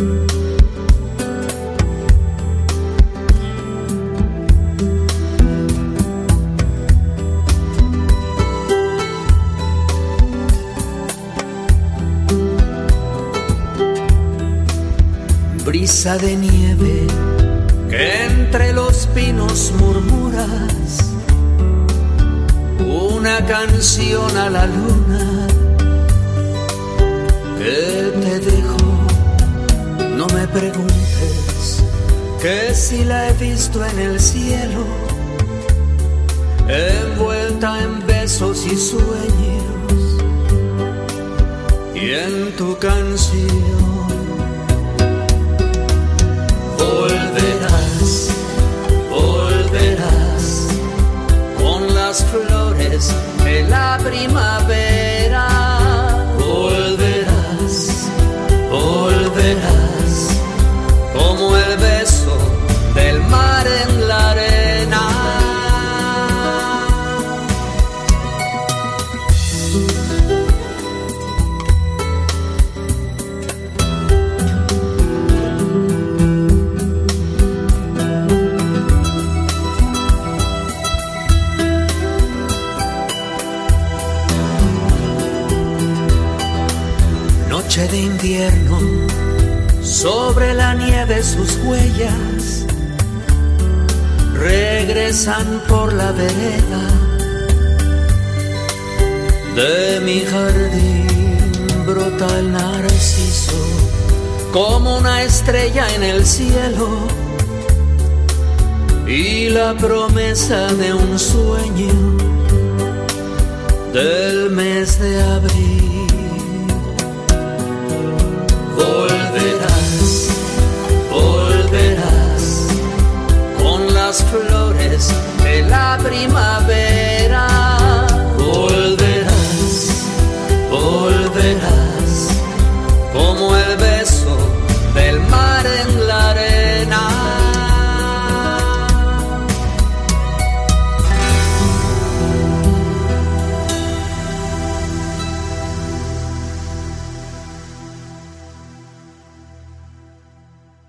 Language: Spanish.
Brisa de nieve que entre los pinos murmuras una canción a la luna que te dejo. No me preguntes que si la he visto en el cielo, envuelta en besos y sueños, y en tu canción volverás, volverás con las flores de la primavera. Volverás, volverás como el beso del mar en la arena. Noche de invierno, sobre la nieve sus huellas regresan por la vereda de mi jardín. Brota el narciso como una estrella en el cielo y la promesa de un sueño del mes de abril.